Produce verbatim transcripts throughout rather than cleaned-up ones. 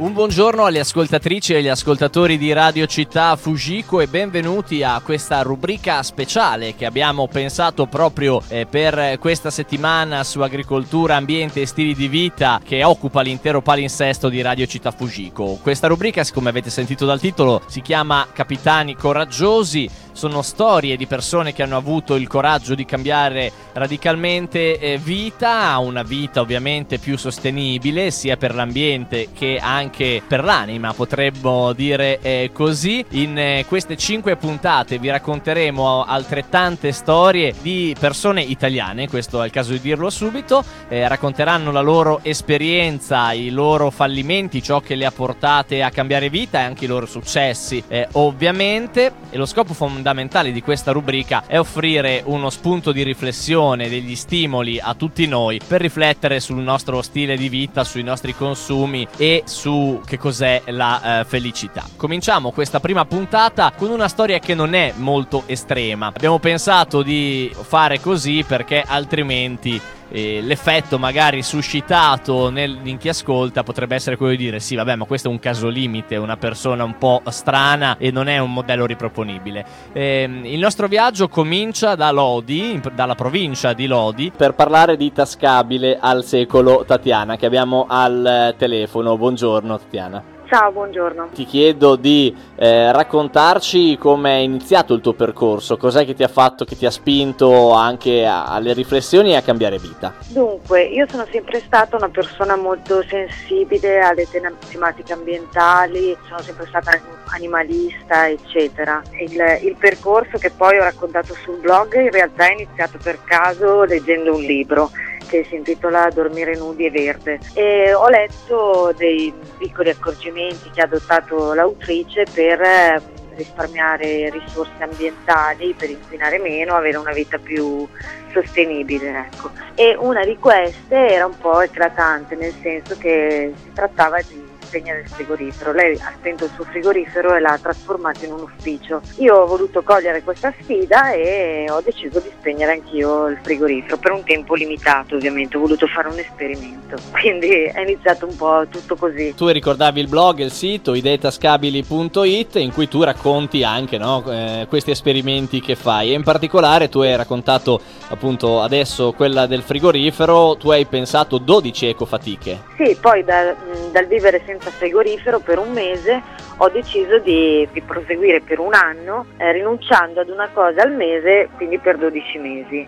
Un buongiorno alle ascoltatrici e agli ascoltatori di Radio Città Fujiko e benvenuti a questa rubrica speciale che abbiamo pensato proprio eh, per questa settimana su agricoltura, ambiente e stili di vita, che occupa l'intero palinsesto di Radio Città Fujiko. Questa rubrica, come avete sentito dal titolo, si chiama Capitani Coraggiosi. Sono storie di persone che hanno avuto il coraggio di cambiare radicalmente eh, vita, una vita ovviamente più sostenibile sia per l'ambiente che anche per l'anima, potremmo dire eh, così. In eh, queste cinque puntate vi racconteremo altrettante storie di persone italiane, questo è il caso di dirlo subito, eh, racconteranno la loro esperienza, i loro fallimenti, ciò che le ha portate a cambiare vita e anche i loro successi eh, ovviamente, e lo scopo fondamentale fondamentale di questa rubrica è offrire uno spunto di riflessione, degli stimoli a tutti noi per riflettere sul nostro stile di vita, sui nostri consumi e su che cos'è la eh, felicità. Cominciamo questa prima puntata con una storia che non è molto estrema. Abbiamo pensato di fare così perché altrimenti E l'effetto magari suscitato nel, in chi ascolta potrebbe essere quello di dire sì vabbè, ma questo è un caso limite, una persona un po' strana e non è un modello riproponibile. E, il nostro viaggio comincia da Lodi, in, dalla provincia di Lodi, per parlare di Tascabile al secolo. Tatiana, che abbiamo al telefono. Buongiorno Tatiana. Ciao, buongiorno. Ti chiedo di eh, raccontarci come è iniziato il tuo percorso, cos'è che ti ha fatto, che ti ha spinto anche a, alle riflessioni e a cambiare vita. Dunque, io sono sempre stata una persona molto sensibile alle te- tematiche ambientali, sono sempre stata animalista, eccetera. Il, il percorso che poi ho raccontato sul blog in realtà è iniziato per caso leggendo un libro che si intitola Dormire nudi e verde, e ho letto dei piccoli accorgimenti che ha adottato l'autrice per risparmiare risorse ambientali, per inquinare meno, avere una vita più sostenibile, ecco. E una di queste era un po' eclatante, nel senso che si trattava di spegnere il frigorifero. Lei ha spento il suo frigorifero e l'ha trasformato in un ufficio. Io ho voluto cogliere questa sfida e ho deciso di spegnere anch'io il frigorifero per un tempo limitato, ovviamente ho voluto fare un esperimento, quindi è iniziato un po' tutto così. Tu ricordavi il blog, il sito idee tascabili punto it, in cui tu racconti anche, no, eh, questi esperimenti che fai, e in particolare tu hai raccontato appunto adesso quella del frigorifero. Tu hai pensato dodici ecofatiche. Sì, poi da, dal vivere senza frigorifero per un mese ho deciso di, di proseguire per un anno eh, rinunciando ad una cosa al mese, quindi per dodici mesi,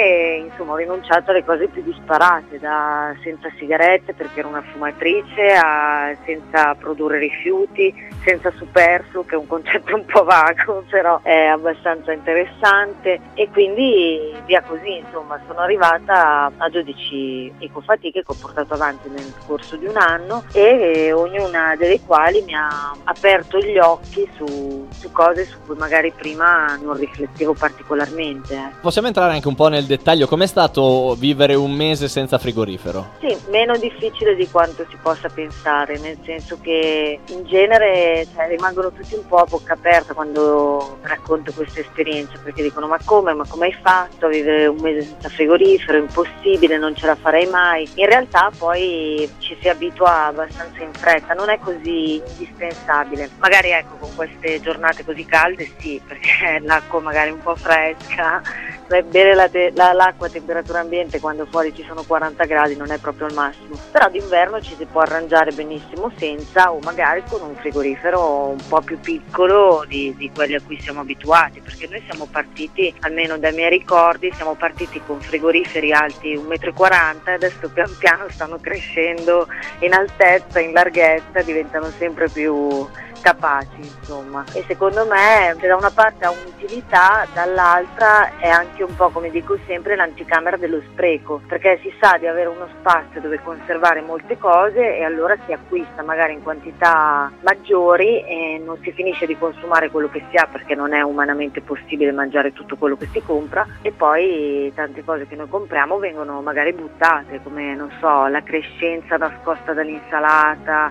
e insomma ho rinunciato alle cose più disparate, da senza sigarette perché ero una fumatrice, a senza produrre rifiuti, senza superfluo, che è un concetto un po' vago però è abbastanza interessante, e quindi via così, insomma sono arrivata a dodici ecofatiche che ho portato avanti nel corso di un anno, e ognuna delle quali mi ha aperto gli occhi su, su cose su cui magari prima non riflettevo particolarmente. Eh. Possiamo entrare anche un po' nel dettaglio? Com'è stato vivere un mese senza frigorifero? Sì, meno difficile di quanto si possa pensare, nel senso che in genere cioè, rimangono tutti un po' a bocca aperta quando racconto questa esperienza, perché dicono ma come, ma come hai fatto a vivere un mese senza frigorifero? È impossibile, non ce la farei mai. In realtà poi ci si abitua abbastanza in fretta, non è così indispensabile. Magari ecco, con queste giornate così calde sì, perché l'acqua magari un po' fresca, bere la te- la, l'acqua a temperatura ambiente quando fuori ci sono quaranta gradi non è proprio il massimo, però d'inverno ci si può arrangiare benissimo senza, o magari con un frigorifero un po' più piccolo di, di quelli a cui siamo abituati, perché noi siamo partiti, almeno dai miei ricordi, siamo partiti con frigoriferi alti un metro e quaranta e adesso pian piano stanno crescendo in altezza, in larghezza, diventano sempre più capaci, insomma. E secondo me, se da una parte ha un'utilità, dall'altra è anche un po', come dico sempre, l'anticamera dello spreco, perché si sa di avere uno spazio dove conservare molte cose e allora si acquista magari in quantità maggiori e non si finisce di consumare quello che si ha, perché non è umanamente possibile mangiare tutto quello che si compra, e poi tante cose che noi compriamo vengono magari buttate, come non so, la crescenza nascosta dall'insalata,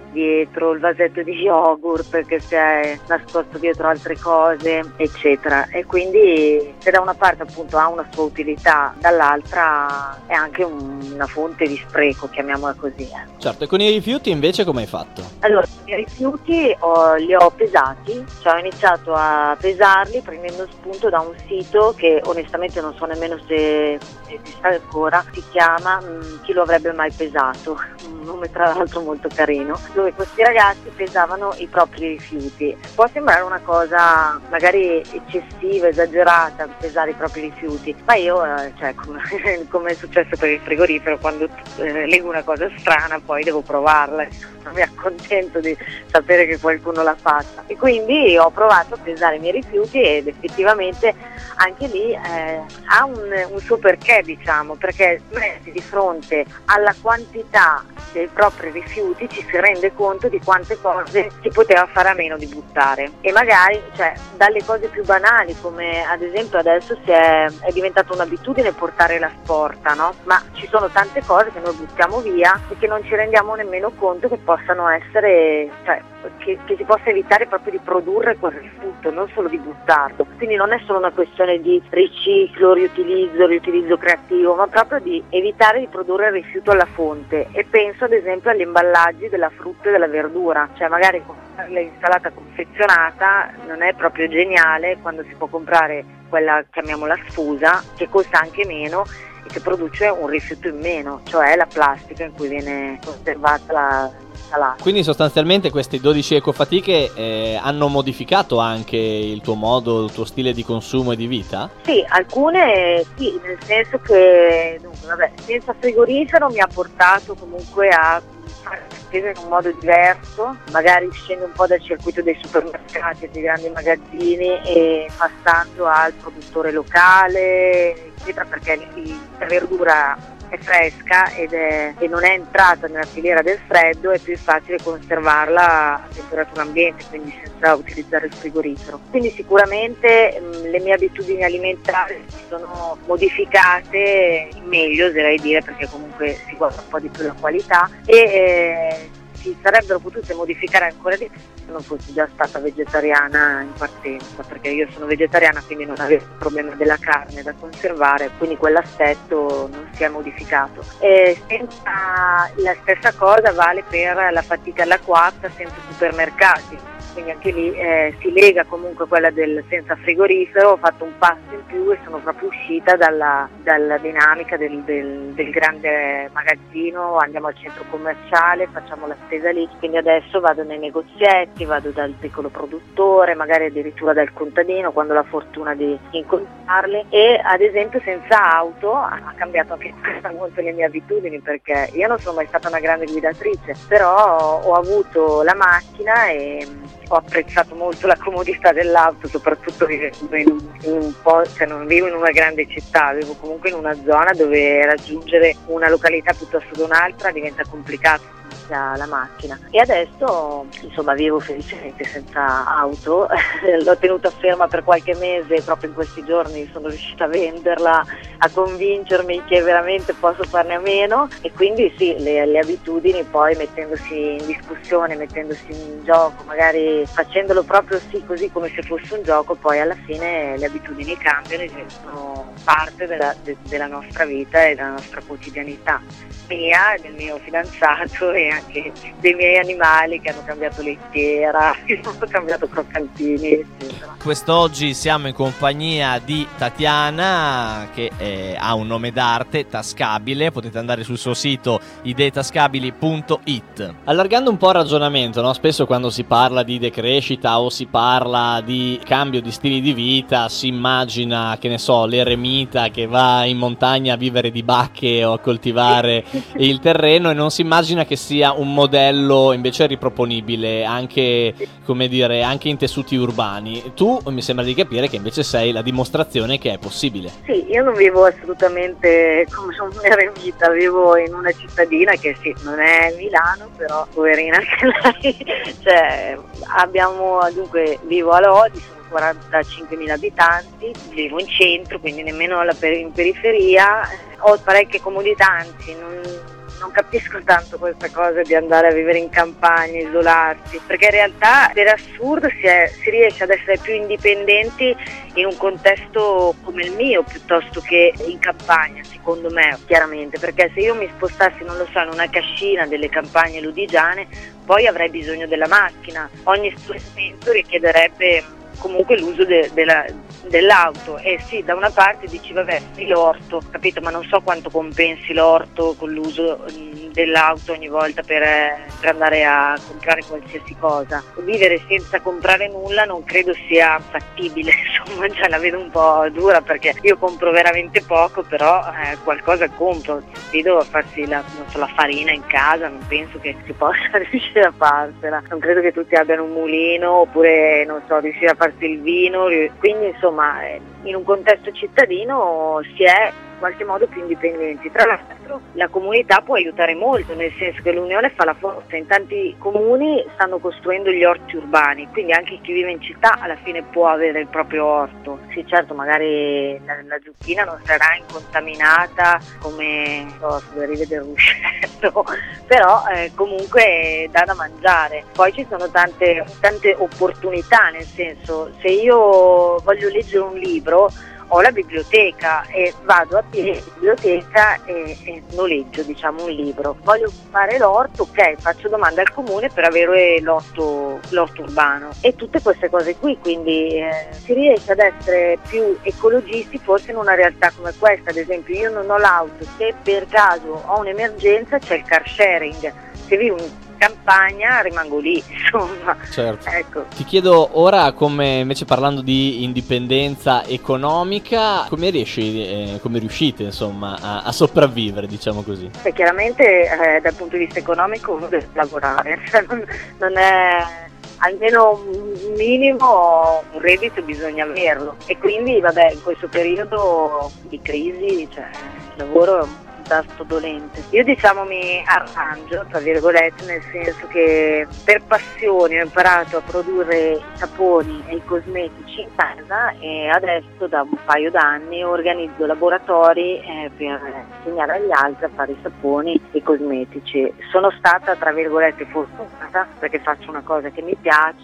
dietro, il vasetto di yogurt che si è nascosto dietro altre cose, eccetera. E quindi se da una parte appunto ha una sua utilità, dall'altra è anche un, una fonte di spreco, chiamiamola così. Eh. Certo, e con i rifiuti invece come hai fatto? Allora, i rifiuti ho, li ho pesati, cioè ho iniziato a pesarli prendendo spunto da un sito che onestamente non so nemmeno se esiste ancora, si chiama mh, Chi lo avrebbe mai pesato, un nome tra l'altro molto carino, dove questi ragazzi pesavano i propri rifiuti. Può sembrare una cosa magari eccessiva, esagerata, pesare i propri rifiuti, ma io, eh, cioè come, come è successo per il frigorifero, quando eh, leggo una cosa strana poi devo provarla, non mi accontento di sapere che qualcuno l'ha fatta, e quindi ho provato a pesare i miei rifiuti ed effettivamente anche lì eh, ha un, un suo perché, diciamo, perché messi di fronte alla quantità dei propri rifiuti ci si rende conto di quante cose si poteva fare a meno di buttare, e magari cioè, dalle cose più banali, come ad esempio adesso si è, è diventata un'abitudine portare la sporta, no? Ma ci sono tante cose che noi buttiamo via e che non ci rendiamo nemmeno conto che possano essere, cioè che, che si possa evitare proprio di produrre quel rifiuto, non solo di buttarlo. Quindi non è solo una questione di riciclo, riutilizzo, riutilizzo creativo, ma proprio di evitare di produrre il rifiuto alla fonte. E penso ad esempio agli imballaggi della frutta e della verdura, cioè magari l'insalata confezionata non è proprio geniale quando si può comprare quella, chiamiamola sfusa, che costa anche meno e che produce un rifiuto in meno, cioè la plastica in cui viene conservata la insalata. Quindi sostanzialmente queste dodici ecofatiche eh, hanno modificato anche il tuo modo, il tuo stile di consumo e di vita? Sì, alcune sì, nel senso che dunque, vabbè, senza frigorifero mi ha portato comunque a fare spese in un modo diverso, magari uscendo un po' dal circuito dei supermercati e dei grandi magazzini e passando al produttore locale, eccetera, perché la verdura è fresca ed è, e non è entrata nella filiera del freddo, è più facile conservarla a temperatura ambiente, quindi senza utilizzare il frigorifero. Quindi sicuramente mh, le mie abitudini alimentari si sono modificate in meglio, oserei dire, perché comunque si guarda un po' di più la qualità, e eh, si sarebbero potute modificare ancora di più se non fossi già stata vegetariana in partenza, perché io sono vegetariana, quindi non avevo il problema della carne da conservare, quindi quell'aspetto non si è modificato. E senza, la stessa cosa vale per la fatica alla quarta senza supermercati, quindi anche lì eh, si lega comunque quella del senza frigorifero. Ho fatto un passo in più e sono proprio uscita dalla, dalla dinamica del, del, del grande magazzino, andiamo al centro commerciale, facciamo la spesa lì, quindi adesso vado nei negozietti, vado dal piccolo produttore, magari addirittura dal contadino quando ho la fortuna di incontrarli. E ad esempio senza auto ha cambiato anche questa molto le mie abitudini, perché io non sono mai stata una grande guidatrice, però ho avuto la macchina e ho apprezzato molto la comodità dell'auto, soprattutto vivendo in un, in un po', cioè non vivo in una grande città, vivo comunque in una zona dove raggiungere una località piuttosto che un'altra diventa complicato la macchina. E adesso insomma vivo felicemente senza auto. L'ho tenuta ferma per qualche mese, proprio in questi giorni sono riuscita a venderla, a convincermi che veramente posso farne a meno, e quindi sì, le, le abitudini poi mettendosi in discussione, mettendosi in gioco, magari facendolo proprio sì così come se fosse un gioco, poi alla fine le abitudini cambiano e diventano parte della, de, della nostra vita e della nostra quotidianità, mia, del mio fidanzato e anche dei miei animali che hanno cambiato lettiera, hanno cambiato croccantini, eccetera. Quest'oggi siamo in compagnia di Tatiana, che eh, ha un nome d'arte, Tascabile. Potete andare sul suo sito ideetascabili punto it. Allargando un po' il ragionamento, no? Spesso quando si parla di decrescita o si parla di cambio di stili di vita si immagina, che ne so, l'eremita che va in montagna a vivere di bacche o a coltivare il terreno, e non si immagina che sia un modello invece riproponibile anche, come dire, anche in tessuti urbani. Tu mi sembra di capire che invece sei la dimostrazione che è possibile. Sì, io non vivo assolutamente come un eremita, vivo in una cittadina che sì, non è Milano, però poverina anche lei. Cioè, abbiamo, dunque, vivo a Lodi, sono quarantacinquemila abitanti, vivo in centro, quindi nemmeno alla per- in periferia, ho parecchie comodità, anzi non non capisco tanto questa cosa di andare a vivere in campagna, isolarsi, perché in realtà per assurdo si, è, si riesce ad essere più indipendenti in un contesto come il mio piuttosto che in campagna, secondo me, chiaramente, perché se io mi spostassi, non lo so, in una cascina delle campagne lodigiane, poi avrei bisogno della macchina, ogni spostamento richiederebbe comunque l'uso de, de la, dell'auto, e sì, da una parte dici vabbè, l'orto, capito, ma non so quanto compensi l'orto con l'uso mh, dell'auto ogni volta per, per andare a comprare qualsiasi cosa. Vivere senza comprare nulla non credo sia fattibile, insomma, già la vedo un po' dura, perché io compro veramente poco, però eh, qualcosa compro, sfido a farsi la, non so, la farina in casa, non penso che si possa riuscire a farsela, non credo che tutti abbiano un mulino, oppure non so, riuscire a farsi il vino, quindi insomma in un contesto cittadino si è in qualche modo più indipendenti. Tra l'altro la comunità può aiutare molto, nel senso che l'unione fa la forza, in tanti comuni stanno costruendo gli orti urbani, quindi anche chi vive in città alla fine può avere il proprio orto. Sì, certo, magari la, la zucchina non sarà incontaminata come so, sulle rive del ruscello, però eh, comunque dà da mangiare. Poi ci sono tante, tante opportunità, nel senso, se io voglio leggere un libro ho la biblioteca e vado a piedi in biblioteca e, e noleggio, diciamo, un libro. Voglio fare l'orto, ok, faccio domanda al comune per avere l'orto, l'orto urbano e tutte queste cose qui, quindi eh, si riesce ad essere più ecologisti forse in una realtà come questa. Ad esempio, io non ho l'auto, se per caso ho un'emergenza c'è il car sharing, se vivo in campagna rimango lì, insomma. Certo. Ecco. Ti chiedo ora, come invece parlando di indipendenza economica, come riesci, eh, come riuscite insomma a, a sopravvivere, diciamo così? E chiaramente eh, dal punto di vista economico uno deve lavorare, cioè, non, non è, almeno un minimo un reddito bisogna averlo, e quindi vabbè, in questo periodo di crisi, cioè, il lavoro è un tasto dolente. Io diciamo mi arrangio, tra virgolette, nel senso che per passione ho imparato a produrre i saponi e i cosmetici in casa, e adesso da un paio d'anni organizzo laboratori eh, per insegnare agli altri a fare i saponi e i cosmetici. Sono stata, tra virgolette, fortunata perché faccio una cosa che mi piace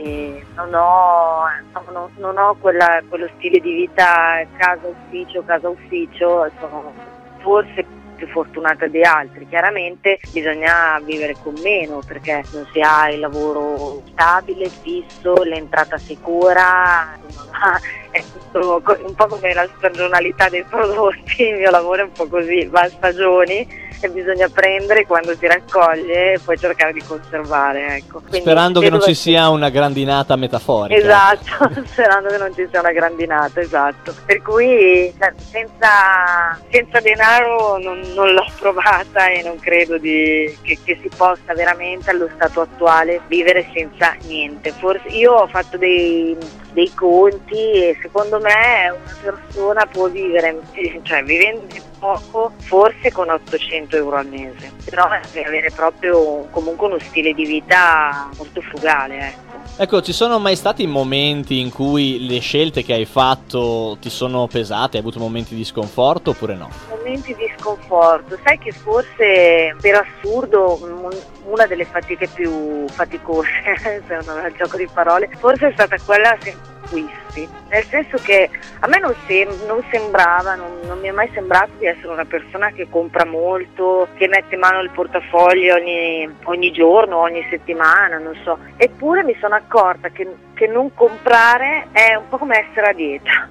e non ho, non, non ho quella, quello stile di vita casa-ufficio, casa-ufficio, sono forse più fortunata di altri. Chiaramente bisogna vivere con meno perché non si ha il lavoro stabile, fisso, l'entrata sicura, insomma, è tutto un po' come la stagionalità dei prodotti. Il mio lavoro è un po' così, va a stagioni e bisogna prendere quando si raccoglie e poi cercare di conservare, ecco. Quindi, sperando che non ci che... sia una grandinata metaforica. Esatto, sperando che non ci sia una grandinata, esatto. Per cui cioè, senza, senza denaro non, non l'ho provata e non credo di, che, che si possa veramente allo stato attuale vivere senza niente. Forse io ho fatto dei, dei conti e secondo me una persona può vivere, cioè vivendo poco, forse con ottocento euro al mese, però deve avere proprio comunque uno stile di vita molto frugale, ecco. Ecco, ci sono mai stati momenti in cui le scelte che hai fatto ti sono pesate, hai avuto momenti di sconforto oppure no? Momenti di sconforto, sai che forse per assurdo una delle fatiche più faticose, se non è il gioco di parole, forse è stata quella senza acquisti, nel senso che a me non, sem- non sembrava, non, non mi è mai sembrato di essere una persona che compra molto, che mette in mano il portafoglio ogni, ogni giorno, ogni settimana, non so, eppure mi sono accorta che, che non comprare è un po' come essere a dieta,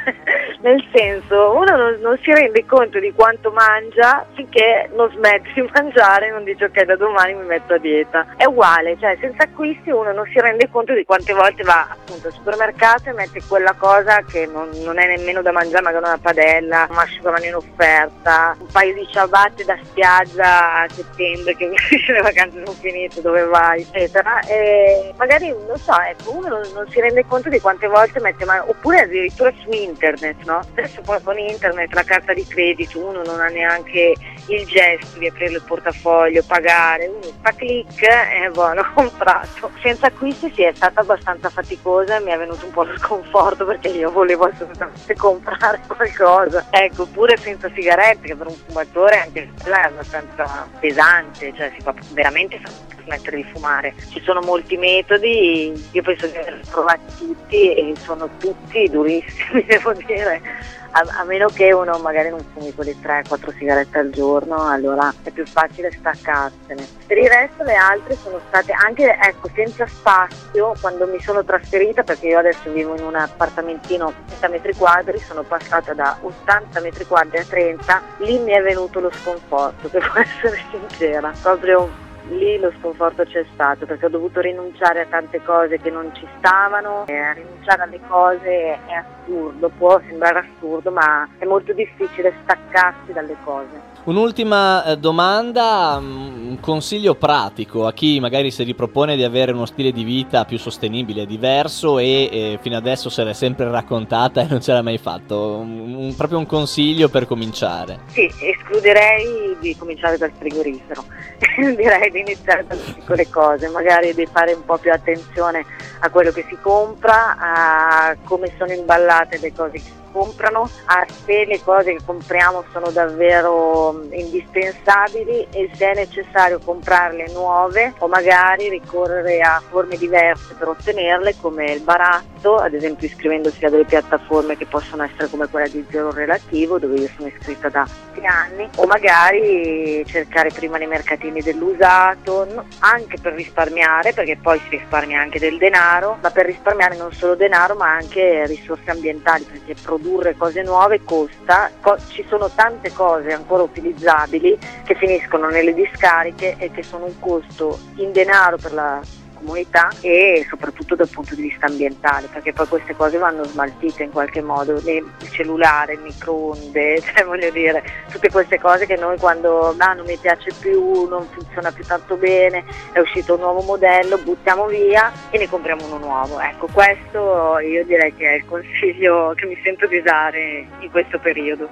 nel senso uno non, non si rende conto di quanto mangia finché non smette di mangiare e non dice ok, da domani mi metto a dieta. È uguale, cioè senza acquisti uno non si rende conto di quante volte va appunto al supermercato e mette quella cosa che non, non è nemmeno da mangiare, magari una padella, un asciugamano in offerta, un paio di ciabatte da spiaggia a settembre che le vacanze sono finite, dove vai, eccetera, e magari non so, ecco, uno non, non si rende conto di quante volte mette mano, oppure addirittura su internet, no? Adesso poi con internet, la carta di credito, uno non ha neanche il gesto di aprire il portafoglio, pagare, uno fa click e buono, ho comprato. Senza acquisti sì, è stata abbastanza faticosa e mi è venuto un po' lo sconforto perché io volevo assolutamente comprare qualcosa. Ecco, pure senza sigarette, che per un fumatore anche quella è abbastanza pesante, cioè si fa veramente smettere di fumare. Ci sono molti metodi, io penso di averli provati tutti e sono tutti durissimi, devo dire, a, a meno che uno magari non fumi quelle tre quattro sigarette al giorno, allora è più facile staccarsene. Per il resto le altre sono state anche, ecco, senza spazio. Quando mi sono trasferita, perché io adesso vivo in un appartamentino trenta metri quadri, sono passata da ottanta metri quadri a trenta, lì mi è venuto lo sconforto, devo essere sincera, proprio lì lo sconforto c'è stato, perché ho dovuto rinunciare a tante cose che non ci stavano, e a rinunciare alle cose è assurdo, può sembrare assurdo, ma è molto difficile staccarsi dalle cose. Un'ultima eh, domanda, um, un consiglio pratico a chi magari si ripropone di avere uno stile di vita più sostenibile, diverso e eh, fino adesso se l'è sempre raccontata e non ce l'ha mai fatto, un, un, proprio un consiglio per cominciare. Sì, escluderei di cominciare dal frigorifero, direi di iniziare dalle piccole cose, magari di fare un po' più attenzione a quello che si compra, a come sono imballate le cose che si comprano, a se le cose che compriamo sono davvero indispensabili e se è necessario comprarle nuove o magari ricorrere a forme diverse per ottenerle, come il baratto, ad esempio iscrivendosi a delle piattaforme che possono essere come quella di Zero Relativo, dove io sono iscritta da tanti anni, o magari cercare prima nei mercatini dell'usato, no, anche per risparmiare, perché poi si risparmia anche del denaro, ma per risparmiare non solo denaro ma anche risorse ambientali, perché produrre cose nuove costa, Co- ci sono tante cose ancora utilizzabili che finiscono nelle discariche e che sono un costo in denaro per la comunità e soprattutto dal punto di vista ambientale, perché poi queste cose vanno smaltite in qualche modo, il cellulare, il microonde, cioè voglio dire, tutte queste cose che noi quando ah, non mi piace più, non funziona più tanto bene, è uscito un nuovo modello, buttiamo via e ne compriamo uno nuovo. Ecco, questo io direi che è il consiglio che mi sento di dare in questo periodo.